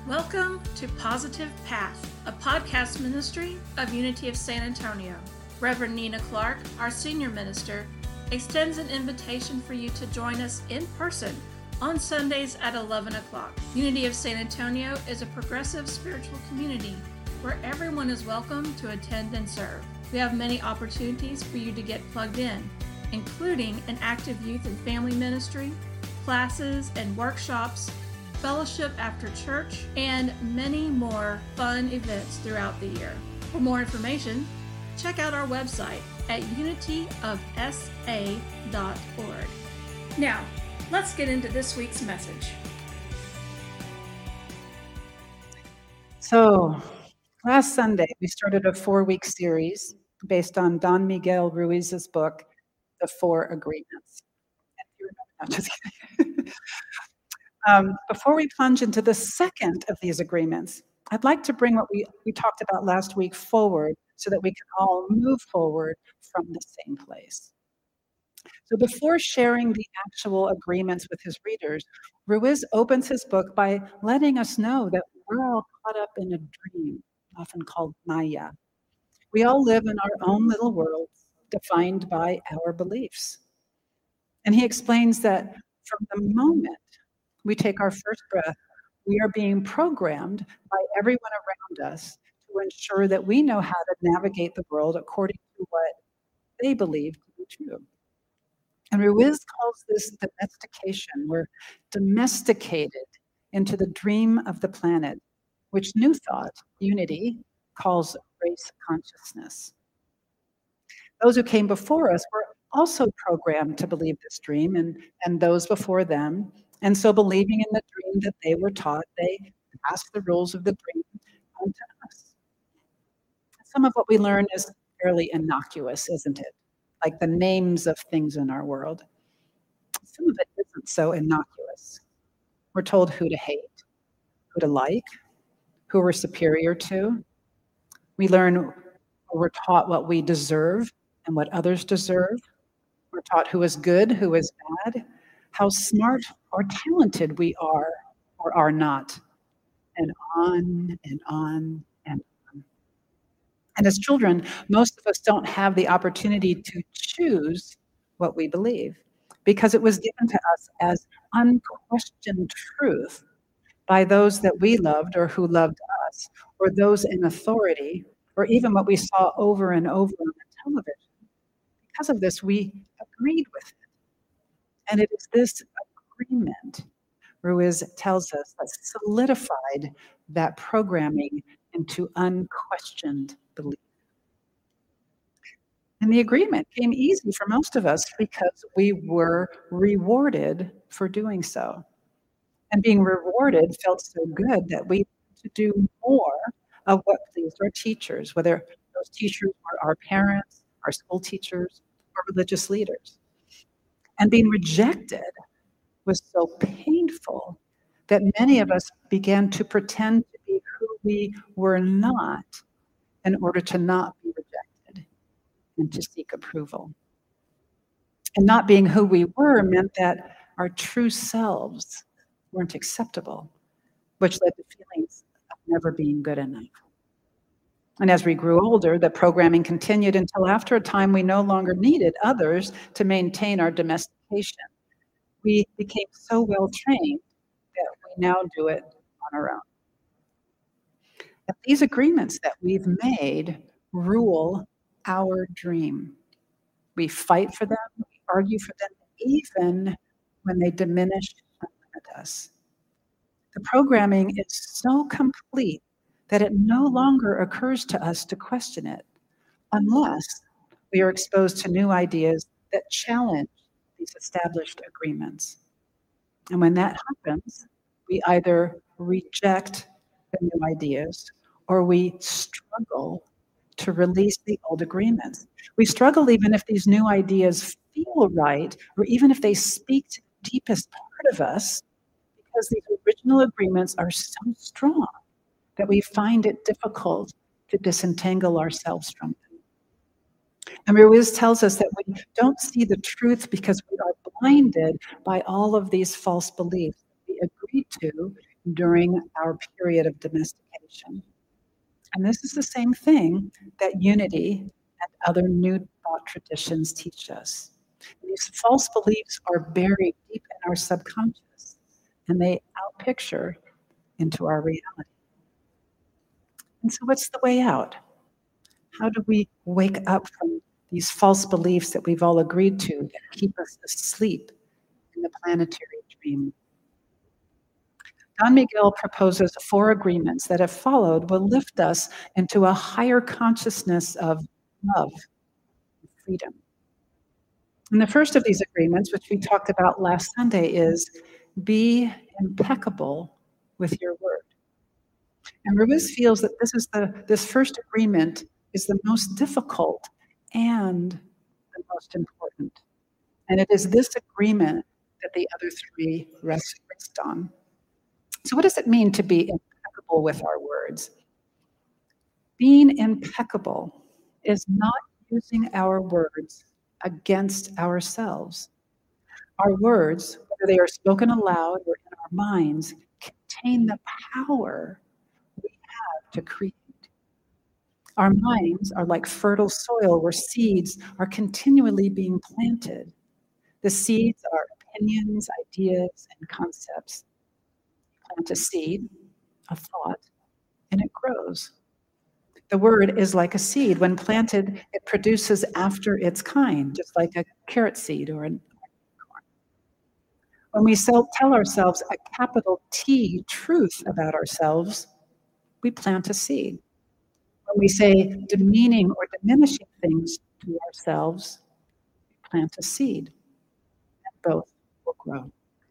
Welcome to Positive Path, a podcast ministry of Unity of San Antonio. Reverend Nina Clark, our senior minister, extends an invitation for you to join us in person on Sundays at 11 o'clock. Unity of San Antonio is a progressive spiritual community where everyone is welcome to attend and serve. We have many opportunities for you to get plugged in, including an active youth and family ministry, classes and workshops, fellowship after church, and many more fun events throughout the year. For more information, check out our website at unityofsa.org. Now, let's get into this week's message. So, last Sunday, we started a 4-week series based on Don Miguel Ruiz's book, The Four Agreements. I'm just kidding. Before we plunge into the second of these agreements, I'd like to bring what we talked about last week forward so that we can all move forward from the same place. So before sharing the actual agreements with his readers, Ruiz opens his book by letting us know that we're all caught up in a dream, often called Maya. We all live in our own little worlds defined by our beliefs. And he explains that from the moment we take our first breath, we are being programmed by everyone around us to ensure that we know how to navigate the world according to what they believe to be true. And Ruiz calls this domestication. We're domesticated into the dream of the planet, which New Thought, Unity, calls race consciousness. Those who came before us were also programmed to believe this dream, and those before them. And so believing in the dream that they were taught, they passed the rules of the dream on to us. Some of what we learn is fairly innocuous, isn't it? Like the names of things in our world. Some of it isn't so innocuous. We're told who to hate, who to like, who we're superior to. We learn, or we're taught what we deserve and what others deserve. We're taught who is good, who is bad, how smart or talented we are or are not, and on and on and on. And as children, most of us don't have the opportunity to choose what we believe because it was given to us as unquestioned truth by those that we loved or who loved us, or those in authority, or even what we saw over and over on the television. Because of this, we agreed with it. And it is this agreement, Ruiz tells us, that solidified that programming into unquestioned belief. And the agreement came easy for most of us because we were rewarded for doing so. And being rewarded felt so good that we had to do more of what pleased our teachers, whether those teachers were our parents, our school teachers, or religious leaders. And being rejected was so painful that many of us began to pretend to be who we were not in order to not be rejected and to seek approval. And not being who we were meant that our true selves weren't acceptable, which led to feelings of never being good enough. And as we grew older, the programming continued until after a time we no longer needed others to maintain our domestication. We became so well trained that we now do it on our own. But these agreements that we've made rule our dream. We fight for them, we argue for them, even when they diminish and limit us. The programming is so complete that it no longer occurs to us to question it, unless we are exposed to new ideas that challenge these established agreements. And when that happens, we either reject the new ideas or we struggle to release the old agreements. We struggle even if these new ideas feel right, or even if they speak to the deepest part of us, because these original agreements are so strong that we find it difficult to disentangle ourselves from them. And Ruiz tells us that we don't see the truth because we are blinded by all of these false beliefs we agreed to during our period of domestication. And this is the same thing that unity and other new thought traditions teach us. These false beliefs are buried deep in our subconscious, and they outpicture into our reality. And so what's the way out? How do we wake up from these false beliefs that we've all agreed to that keep us asleep in the planetary dream? Don Miguel proposes 4 agreements that, if followed, will lift us into a higher consciousness of love and freedom. And the first of these agreements, which we talked about last Sunday, is be impeccable with your word. And Ruiz feels that this first agreement is the most difficult and the most important. And it is this agreement that the other 3 rest on. So what does it mean to be impeccable with our words? Being impeccable is not using our words against ourselves. Our words, whether they are spoken aloud or in our minds, contain the power we have to create. Our minds are like fertile soil where seeds are continually being planted. The seeds are opinions, ideas, and concepts. Plant a seed, a thought, and it grows. The word is like a seed. When planted, it produces after its kind, just like a carrot seed or an corn. When we tell ourselves a capital T truth about ourselves, we plant a seed. When we say demeaning or diminishing things to ourselves, we plant a seed, and both will grow.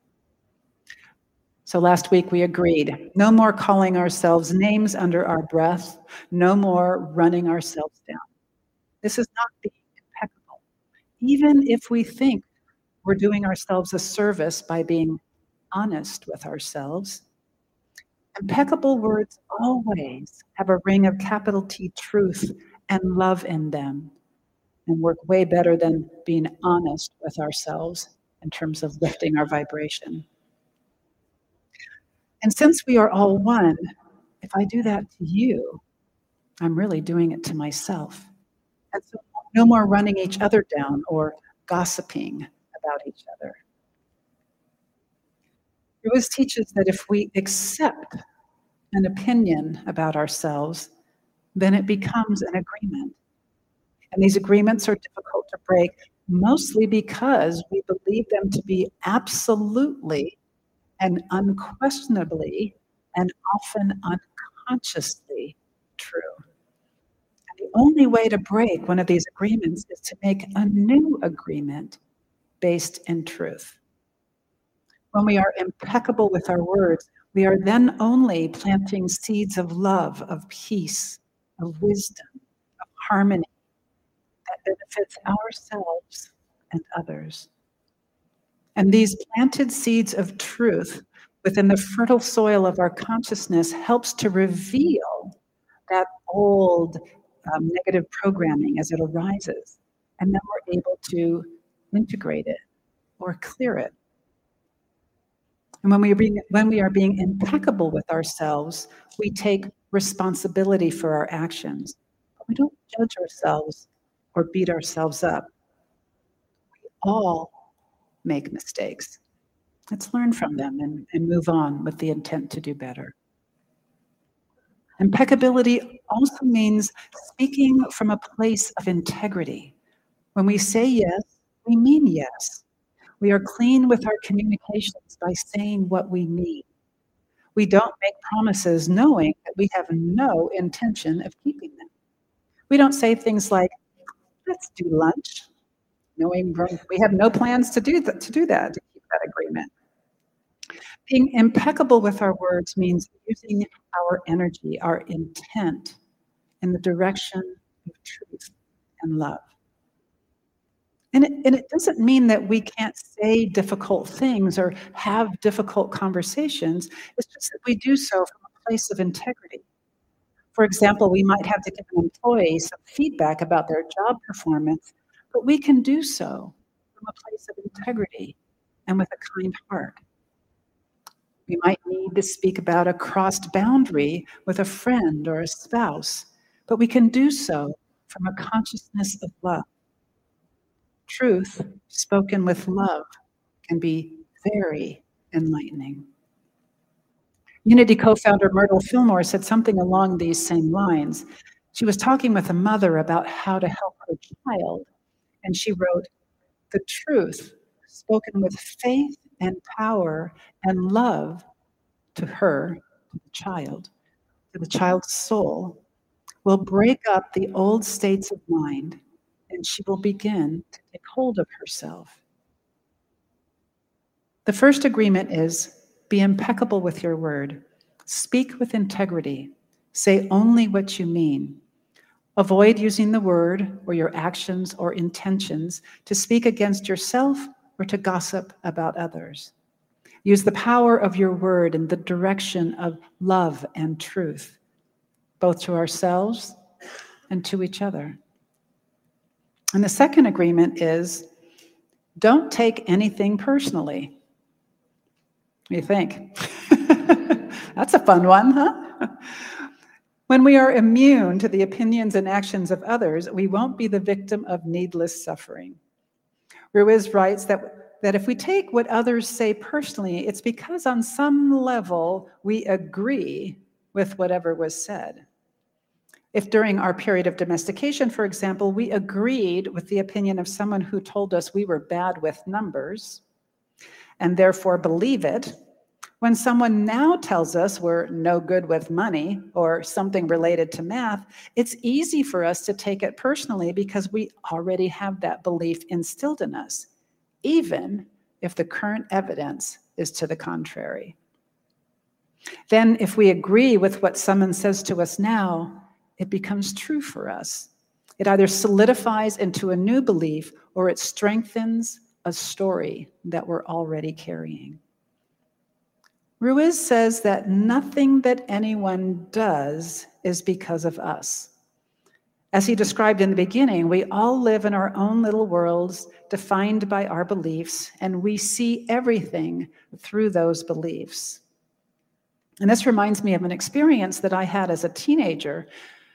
So last week we agreed, no more calling ourselves names under our breath, no more running ourselves down. This is not being impeccable. Even if we think we're doing ourselves a service by being honest with ourselves, impeccable words always have a ring of capital T truth and love in them, and work way better than being honest with ourselves in terms of lifting our vibration. And since we are all one, if I do that to you, I'm really doing it to myself. And so no more running each other down or gossiping about each other. Ruiz teaches that if we accept an opinion about ourselves, then it becomes an agreement. And these agreements are difficult to break, mostly because we believe them to be absolutely and unquestionably and often unconsciously true. And the only way to break one of these agreements is to make a new agreement based in truth. When we are impeccable with our words, we are then only planting seeds of love, of peace, of wisdom, of harmony that benefits ourselves and others. And these planted seeds of truth within the fertile soil of our consciousness helps to reveal that old negative programming as it arises. And then we're able to integrate it or clear it. And when we are being impeccable with ourselves, we take responsibility for our actions. But we don't judge ourselves or beat ourselves up. We all make mistakes. Let's learn from them and move on with the intent to do better. Impeccability also means speaking from a place of integrity. When we say yes, we mean yes. We are clean with our communications by saying what we mean. We don't make promises knowing that we have no intention of keeping them. We don't say things like, let's do lunch, knowing we have no plans to do that, to keep that agreement. Being impeccable with our words means using our energy, our intent in the direction of truth and love. And it doesn't mean that we can't say difficult things or have difficult conversations. It's just that we do so from a place of integrity. For example, we might have to give an employee some feedback about their job performance, but we can do so from a place of integrity and with a kind heart. We might need to speak about a crossed boundary with a friend or a spouse, but we can do so from a consciousness of love. Truth spoken with love can be very enlightening. Unity co-founder Myrtle Fillmore said something along these same lines. She was talking with a mother about how to help her child, and she wrote, "The truth spoken with faith and power and love to her, to the child's soul, will break up the old states of mind, and she will begin to take hold of herself." The first agreement is, be impeccable with your word. Speak with integrity. Say only what you mean. Avoid using the word or your actions or intentions to speak against yourself or to gossip about others. Use the power of your word in the direction of love and truth, both to ourselves and to each other. And the second agreement is, don't take anything personally. What do you think? That's a fun one, huh? When we are immune to the opinions and actions of others, we won't be the victim of needless suffering. Ruiz writes that if we take what others say personally, it's because on some level we agree with whatever was said. If during our period of domestication, for example, we agreed with the opinion of someone who told us we were bad with numbers, and therefore believe it, when someone now tells us we're no good with money or something related to math, it's easy for us to take it personally because we already have that belief instilled in us, even if the current evidence is to the contrary. Then, if we agree with what someone says to us now, it becomes true for us. It either solidifies into a new belief or it strengthens a story that we're already carrying. Ruiz says that nothing that anyone does is because of us. As he described in the beginning, we all live in our own little worlds defined by our beliefs, and we see everything through those beliefs. And this reminds me of an experience that I had as a teenager.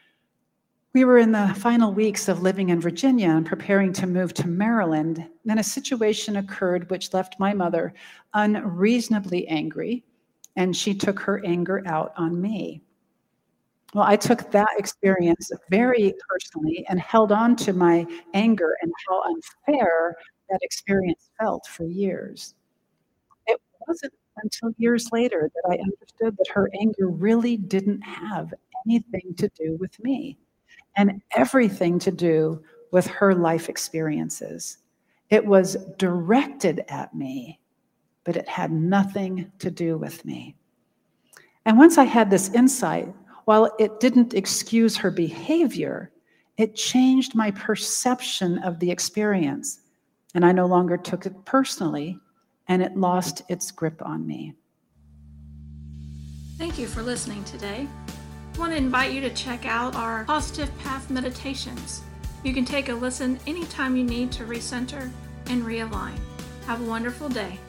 We were in the final weeks of living in Virginia and preparing to move to Maryland. Then a situation occurred which left my mother unreasonably angry, and she took her anger out on me. Well, I took that experience very personally and held on to my anger and how unfair that experience felt for years. It wasn't until years later that I understood that her anger really didn't have anything to do with me and everything to do with her life experiences. It was directed at me, but it had nothing to do with me. And once I had this insight, while it didn't excuse her behavior, it changed my perception of the experience. And I no longer took it personally, and it lost its grip on me. Thank you for listening today. I want to invite you to check out our Positive Path meditations. You can take a listen anytime you need to recenter and realign. Have a wonderful day.